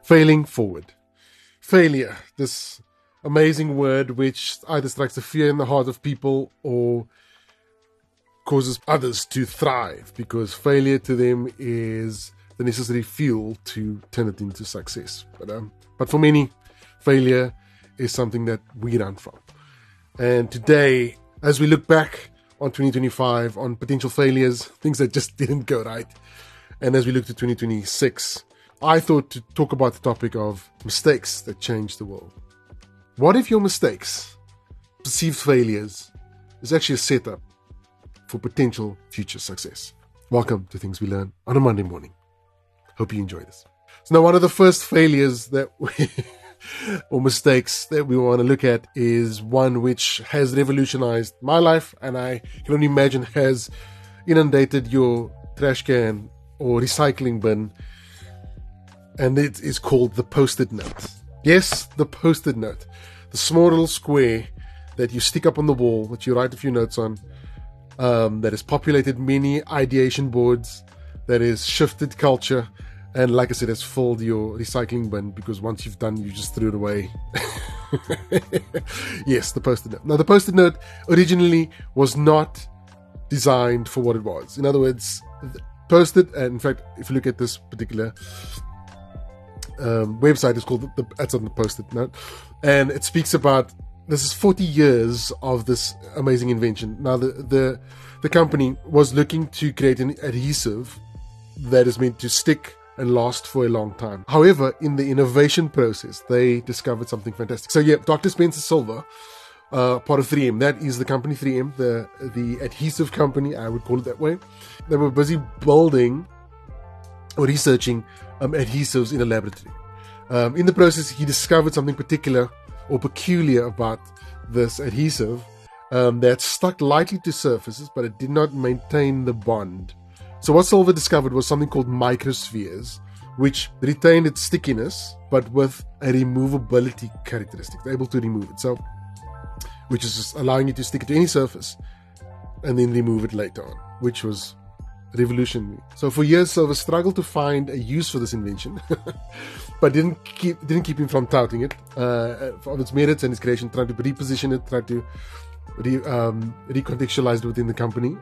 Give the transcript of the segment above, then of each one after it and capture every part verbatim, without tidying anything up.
Failing forward. Failure, this amazing word which either strikes the fear in the heart of people or causes others to thrive, because failure to them is the necessary fuel to turn it into success. But um, but for many, failure is something that we run from. And today, as we look back on twenty twenty-five, on potential failures, things that just didn't go right, and as we look to twenty twenty-six, I thought to talk about the topic of mistakes that change the world. What if your mistakes, perceived failures, is actually a setup for potential future success? Welcome to Things We Learn on a Monday morning. Hope you enjoy this. So now one of the first failures that we, or mistakes that we want to look at is one which has revolutionized my life, and I can only imagine has inundated your trash can or recycling bin. And it is called the Post-it note. Yes, the Post-it note. The small little square that you stick up on the wall, that you write a few notes on, um, that has populated many ideation boards, that has shifted culture, and like I said, has filled your recycling bin, because once you've done, you just threw it away. Yes, the Post-it note. Now, the Post-it note originally was not designed for what it was. In other words, Post-it, and in fact, if you look at this particular Um, website is called the, that's on the Post-it note, and it speaks about this is forty years of this amazing invention. Now the the the company was looking to create an adhesive that is meant to stick and last for a long time. However, in the innovation process, they discovered something fantastic. So yeah, Doctor Spencer Silver, uh, part of three M, that is the company three M, the the adhesive company, I would call it that way. They were busy building or researching um, adhesives in a laboratory. Um, in the process, he discovered something particular or peculiar about this adhesive um, that stuck lightly to surfaces, but it did not maintain the bond. So what Silver discovered was something called microspheres, which retained its stickiness, but with a removability characteristic. They're able to remove it. So, which is just allowing you to stick it to any surface and then remove it later on, which was revolutionary. So for years, Silver struggled to find a use for this invention, but didn't keep didn't keep him from touting it uh, of its merits and its creation, trying to reposition it, trying to re, um, recontextualize it within the company.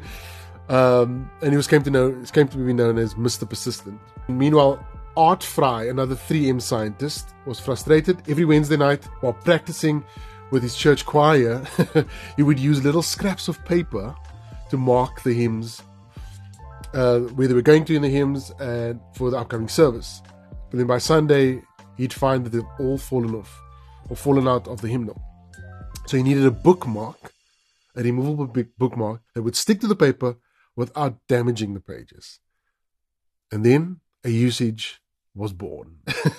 um, and he was came to know he came to be known as Mister Persistent. Meanwhile, Art Fry, another three M scientist, was frustrated. Every Wednesday night, while practicing with his church choir, he would use little scraps of paper to mark the hymns, Uh, where they were going to in the hymns and for the upcoming service. But then by Sunday, he'd find that they've all fallen off or fallen out of the hymnal. So he needed a bookmark, a removable big bookmark that would stick to the paper without damaging the pages. And then a usage was born.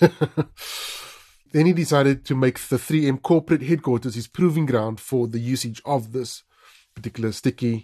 Then he decided to make the three M corporate headquarters his proving ground for the usage of this particular sticky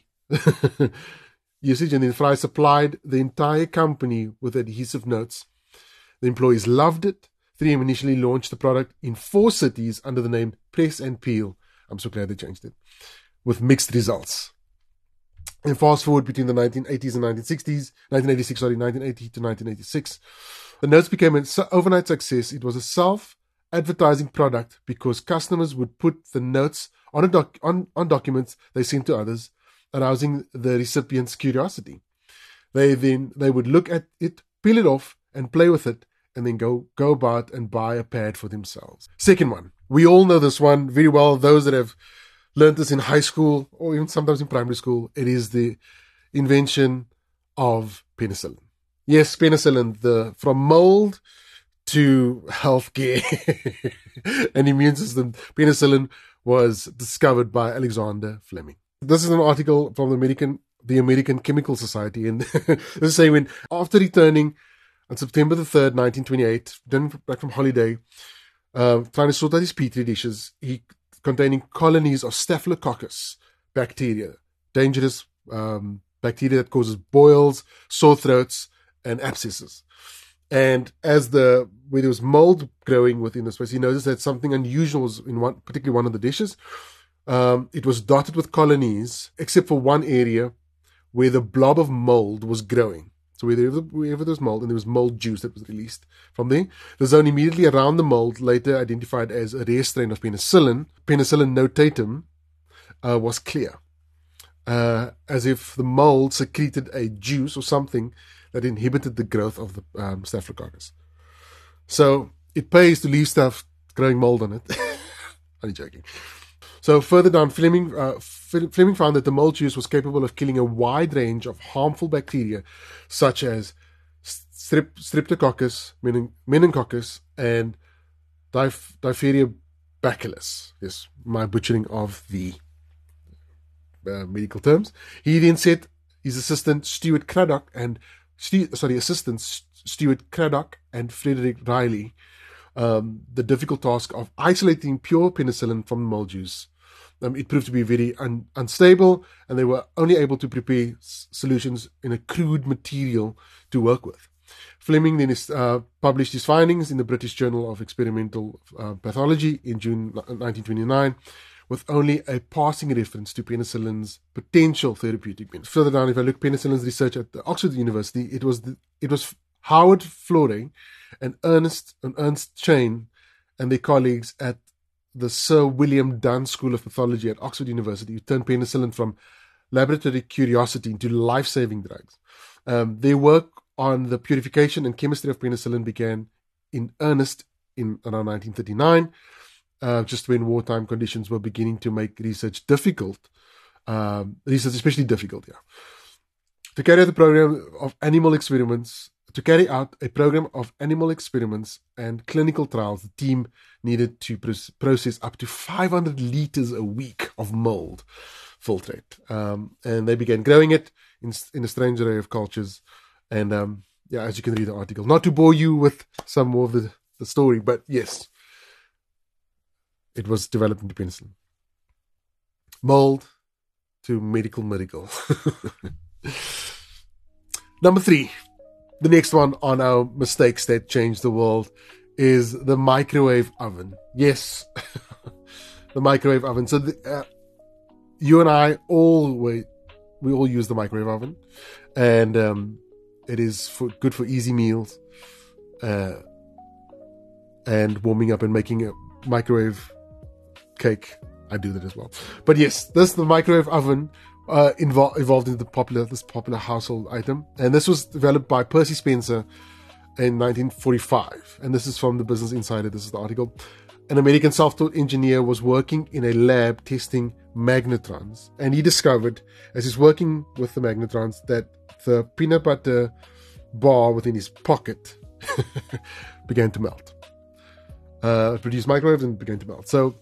usage, and then Fry supplied the entire company with adhesive notes. The employees loved it. three M initially launched the product in four cities under the name Press and Peel. I'm so glad they changed it. With mixed results. And fast forward between the nineteen eighties and nineteen sixties, nineteen eighty-six, sorry, nineteen eighty to nineteen eighty-six, the notes became an overnight success. It was a self-advertising product because customers would put the notes on a doc, on, on documents they sent to others, arousing the recipient's curiosity. They then they would look at it, peel it off, and play with it, and then go go about and buy a pad for themselves. Second one, we all know this one very well. Those that have learned this in high school or even sometimes in primary school, it is the invention of penicillin. Yes, penicillin, the from mold to healthcare and immune system. Penicillin was discovered by Alexander Fleming. This is an article from the American, the American Chemical Society, and this is saying when after returning on September the third, nineteen twenty-eight, then back from holiday, uh, trying to sort out his petri dishes, he containing colonies of Staphylococcus bacteria, dangerous um, bacteria that causes boils, sore throats, and abscesses. And as the where there was mold growing within the space, he noticed that something unusual was in one, particularly one of the dishes. Um, it was dotted with colonies, except for one area where the blob of mold was growing. So wherever, wherever there was mold, and there was mold juice that was released from there, the zone immediately around the mold, later identified as a rare strain of penicillin, Penicillium notatum, uh, was clear. Uh, as if the mold secreted a juice or something that inhibited the growth of the um, Staphylococcus. So it pays to leave stuff growing mold on it. Only joking. So further down, Fleming, uh, Fleming found that the mold juice was capable of killing a wide range of harmful bacteria, such as strep, Streptococcus, mening, Meningococcus, and Diph- Diphtheria bacillus. Yes, my butchering of the uh, medical terms. He then set his assistant Stuart Craddock and Stu- sorry, assistants Stuart Craddock and Frederick Riley um, the difficult task of isolating pure penicillin from mold juice. Um, it proved to be very un- unstable, and they were only able to prepare s- solutions in a crude material to work with. Fleming then is, uh, published his findings in the British Journal of Experimental uh, Pathology in June nineteen twenty-nine, with only a passing reference to penicillin's potential therapeutic benefits. Further down, if I look penicillin's research at the Oxford University, it was the, it was Howard Florey and Ernest and Ernst Chain and their colleagues at the Sir William Dunn School of Pathology at Oxford University who turned penicillin from laboratory curiosity into life-saving drugs. Um, their work on the purification and chemistry of penicillin began in earnest in around nineteen thirty-nine, uh, just when wartime conditions were beginning to make research difficult, um, research especially difficult, yeah. To carry out the program of animal experiments, to carry out a program of animal experiments and clinical trials, the team needed to pr- process up to five hundred liters a week of mold filtrate. Um, and they began growing it in, in a strange array of cultures. And um, yeah, as you can read the article, not to bore you with some more of the, the story, but yes, it was developed into penicillin. Mold to medical miracle. Number three, the next one on our mistakes that changed the world is the microwave oven. Yes, the microwave oven. So the, uh, you and I all we, we all use the microwave oven, and um, it is for, good for easy meals uh, and warming up and making a microwave cake. I do that as well. But yes, this the microwave oven uh, invol- evolved into the popular this popular household item, and this was developed by Percy Spencer in nineteen forty-five. And this is from the Business Insider. This is the article. An American self-taught engineer was working in a lab testing magnetrons, and he discovered, as he's working with the magnetrons, that the peanut butter bar within his pocket began to melt. Uh, produced microwaves and began to melt. So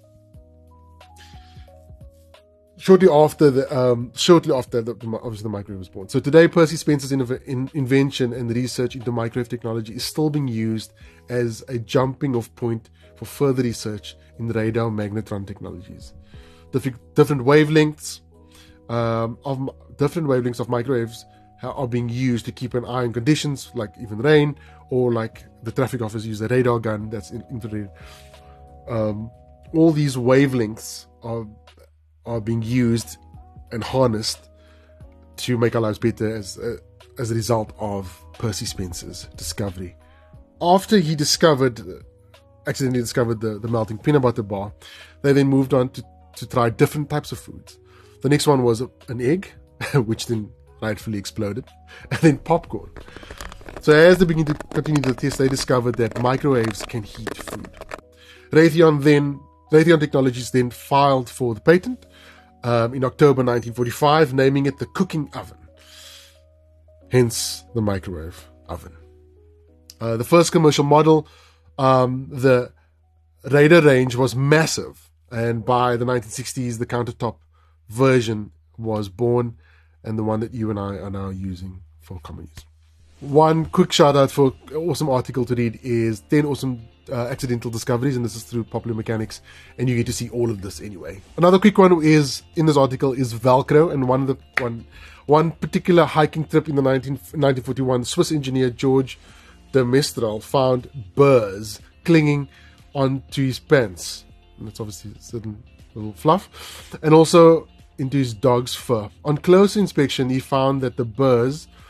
shortly after the um, shortly after the, the, obviously the microwave was born. So today, Percy Spencer's innov- in, invention and research into microwave technology is still being used as a jumping off point for further research in radar magnetron technologies. Different, different wavelengths um, of different wavelengths of microwaves are being used to keep an eye on conditions like even rain, or like the traffic officers use a radar gun that's in infrared. Um, all these wavelengths are are being used and harnessed to make our lives better as a, as a result of Percy Spencer's discovery. After he discovered, accidentally discovered the, the melting peanut butter bar, they then moved on to, to try different types of foods. The next one was an egg, which then rightfully exploded, and then popcorn. So as they began to continue the test, they discovered that microwaves can heat food. Raytheon then, Raytheon Technologies then filed for the patent um, in October nineteen forty-five, naming it the cooking oven. Hence the microwave oven. Uh, the first commercial model, um, the radar range was massive, and by the nineteen sixties, the countertop version was born, and the one that you and I are now using for common use. One quick shout out for an awesome article to read is ten awesome uh, accidental discoveries, and this is through Popular Mechanics, and you get to see all of this anyway. Another quick one is in this article is Velcro, and one of the one one particular hiking trip in the nineteen forty-one, Swiss engineer George de Mestral found burrs clinging onto his pants, and that's obviously a certain little fluff, and also into his dog's fur. On close inspection, he found that the burrs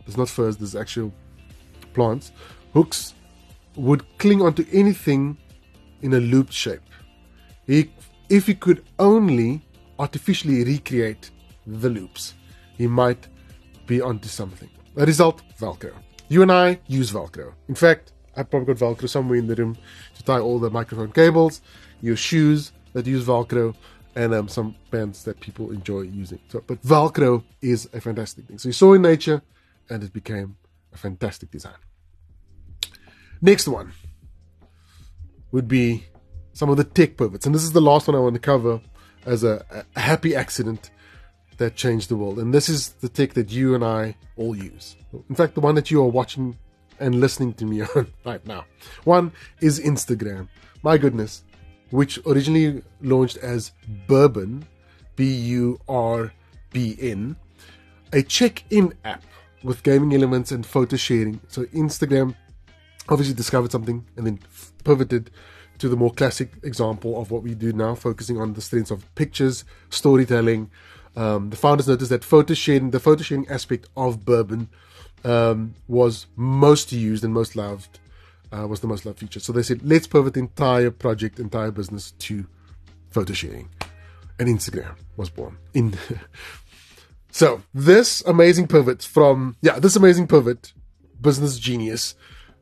there's not furs, there's actual plants, hooks would cling onto anything in a looped shape. He, if he could only artificially recreate the loops, he might be onto something. The result, Velcro. You and I use Velcro. In fact, I've probably got Velcro somewhere in the room to tie all the microphone cables, your shoes that use Velcro, and um, some pants that people enjoy using. So, but Velcro is a fantastic thing. So you saw in nature, and it became a fantastic design. Next one would be some of the tech pivots. And this is the last one I want to cover as a, a happy accident that changed the world. And this is the tech that you and I all use. In fact, the one that you are watching and listening to me on right now. One is Instagram. My goodness. Which originally launched as Burbn, B U R B N, a check-in app with gaming elements and photo sharing. So Instagram obviously discovered something and then pivoted to the more classic example of what we do now, focusing on the strengths of pictures, storytelling. Um, the founders noticed that photo sharing, the photo sharing aspect of Burbn um, was most used and most loved. Uh, was the most loved feature. So they said, let's pivot the entire project, entire business to photo sharing. And Instagram was born. In So this amazing pivot from, yeah, this amazing pivot, business genius,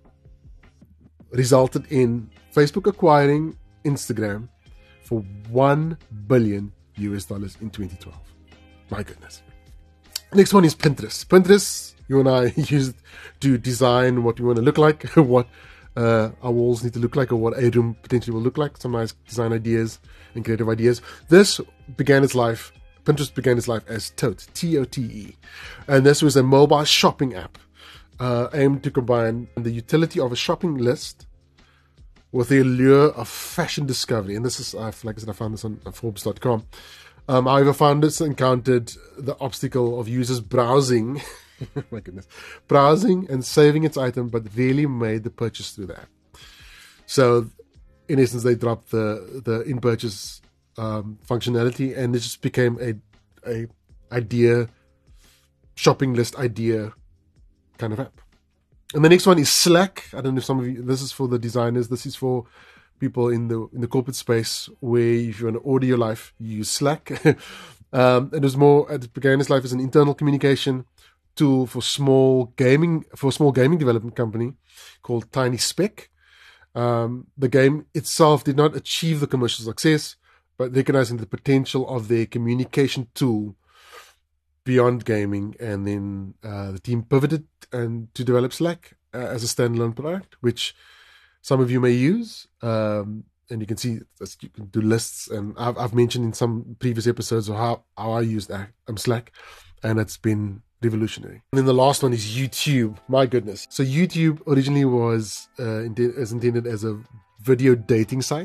resulted in Facebook acquiring Instagram for one billion U S dollars in twenty twelve. My goodness. Next one is Pinterest. Pinterest, you and I used to design what we want to look like, what Uh, our walls need to look like, or what a room potentially will look like. Some nice design ideas and creative ideas. This began its life, Pinterest began its life as Tote, T O T E. And this was a mobile shopping app uh, aimed to combine the utility of a shopping list with the allure of fashion discovery. And this is, I've, like I said, I found this on Forbes dot com. Um, however, founders encountered the obstacle of users browsing my goodness, browsing and saving its item, but really made the purchase through the app. So, in essence, they dropped the the in-purchase um, functionality, and it just became a a idea shopping list idea kind of app. And the next one is Slack. I don't know if some of you. This is for the designers. This is for people in the in the corporate space where if you want to order your life, you use Slack. um, it was more. It began its life as an internal communication tool for small gaming for a small gaming development company called Tiny Speck. Um, the game itself did not achieve the commercial success, but recognizing the potential of their communication tool beyond gaming, and then uh, the team pivoted and to develop Slack uh, as a standalone product, which some of you may use. Um, and you can see you can do lists, and I've, I've mentioned in some previous episodes of how, how I used um, Slack, and it's been revolutionary. And then the last one is YouTube. My goodness. So YouTube originally was uh, int- as intended as a video dating site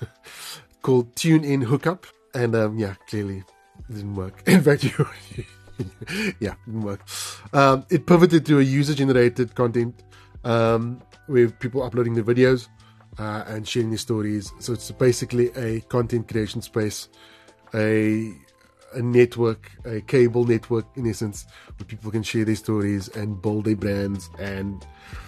called TuneIn Hookup, and um, yeah, clearly it didn't work. In fact, you yeah, it didn't work. Um, it pivoted to a user-generated content um, with people uploading their videos uh, and sharing their stories. So it's basically a content creation space, a a network, a cable network in essence, where people can share their stories and build their brands, and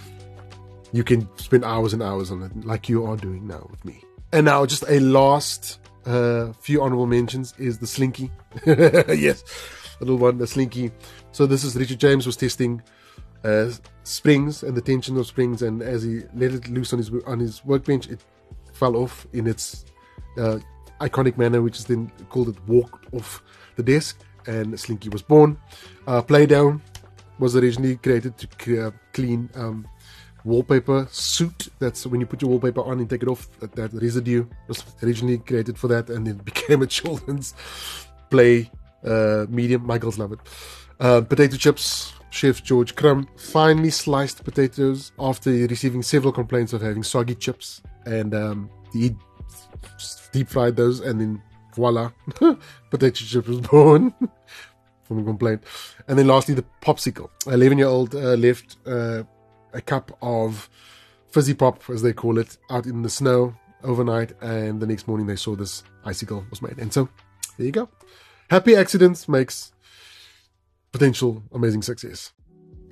you can spend hours and hours on it like you are doing now with me. And now just a last uh, few honorable mentions is the Slinky. Yes, little one, the Slinky. So this is Richard James was testing uh, springs and the tension of springs, and as he let it loose on his on his workbench, it fell off in its uh, iconic manner, which is then called it walked off the desk, and Slinky was born. Uh, Playdown was originally created to c- clean um, wallpaper soot. That's when you put your wallpaper on and take it off, that, that residue was originally created for that, and then became a children's play uh, medium. My girls love it. Uh, potato chips. Chef George Crumb finely sliced potatoes after receiving several complaints of having soggy chips, and um, he deep fried those, and then voila, potato chip was born from a complaint. And then lastly, the popsicle. An eleven year old uh, left uh, a cup of fizzy pop, as they call it, out in the snow overnight, and the next morning they saw this icicle was made. And so there you go. Happy accidents makes potential amazing success.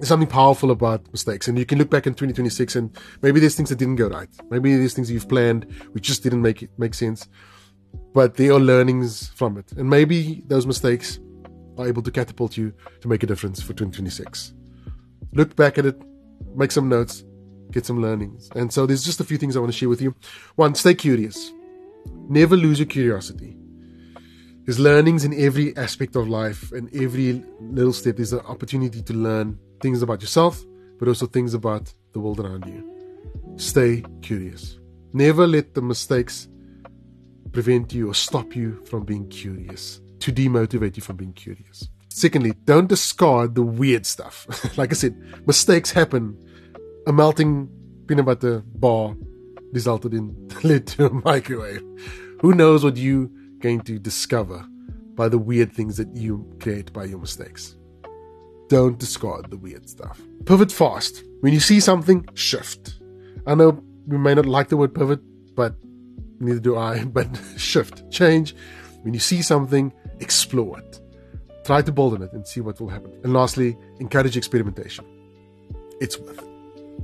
there's something powerful about mistakes. And you can look back in twenty twenty-six and maybe there's things that didn't go right. Maybe there's things you've planned which just didn't make it make sense. But there are learnings from it. And maybe those mistakes are able to catapult you to make a difference for twenty twenty-six. Look back at it, make some notes, get some learnings. And so there's just a few things I want to share with you. One, stay curious. Never lose your curiosity. There's learnings in every aspect of life, and every little step there's an opportunity to learn things about yourself, but also things about the world around you. Stay curious. Never let the mistakes prevent you or stop you from being curious, to demotivate you from being curious. Secondly, don't discard the weird stuff. Like I said, mistakes happen. A melting peanut butter bar resulted in, led to a microwave. Who knows what you're going to discover by the weird things that you create by your mistakes. Don't discard the weird stuff. Pivot fast. When you see something, shift. I know we may not like the word pivot, but neither do I, but shift, change. When you see something, explore it. Try to build on it and see what will happen. And lastly, encourage experimentation. It's worth it.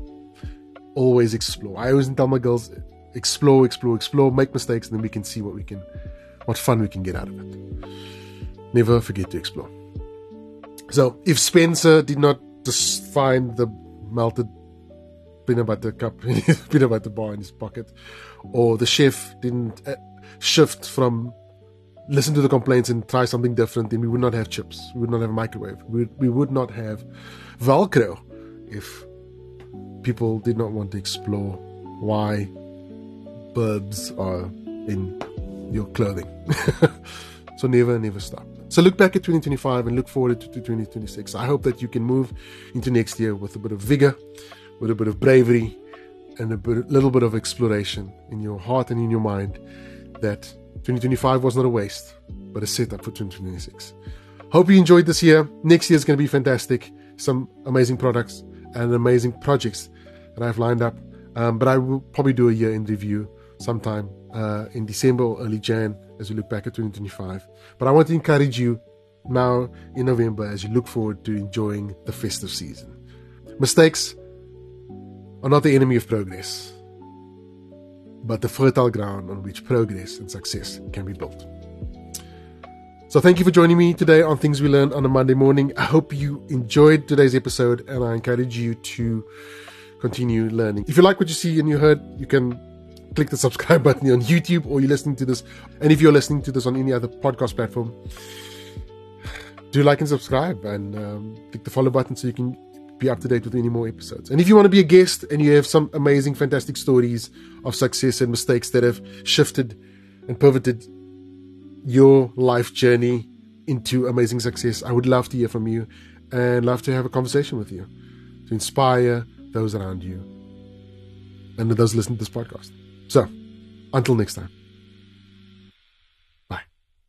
Always explore. I always tell my girls, explore, explore, explore, make mistakes, and then we can see what we can, what fun we can get out of it. Never forget to explore. So, if Spencer did not just find the melted peanut butter cup, peanut butter bar in his pocket, or the chef didn't uh, shift from listen to the complaints and try something different, then we would not have chips. We would not have a microwave. We would, we would not have Velcro if people did not want to explore why birds are in your clothing. So never, never stop. So look back at twenty twenty-five and look forward to twenty twenty-six. I hope that you can move into next year with a bit of vigor, with a bit of bravery, and a bit, little bit of exploration in your heart and in your mind, that twenty twenty-five was not a waste, but a setup for twenty twenty-six. Hope you enjoyed this year. Next year is going to be fantastic. Some amazing products and amazing projects that I've lined up. Um, but I will probably do a year-end review sometime uh, in December or early Jan as we look back at twenty twenty-five. But I want to encourage you now in November as you look forward to enjoying the festive season. Mistakes are not the enemy of progress, but the fertile ground on which progress and success can be built. So thank you for joining me today on Things We Learn on a Monday morning. I hope you enjoyed today's episode, and I encourage you to continue learning. If you like what you see and you heard, you can click the subscribe button on YouTube, or you're listening to this. And if you're listening to this on any other podcast platform, do like and subscribe, and um, click the follow button so you can be up to date with any more episodes. And if you want to be a guest and you have some amazing, fantastic stories of success and mistakes that have shifted and pivoted your life journey into amazing success, I would love to hear from you and love to have a conversation with you to inspire those around you and those listening to this podcast. So, until next time.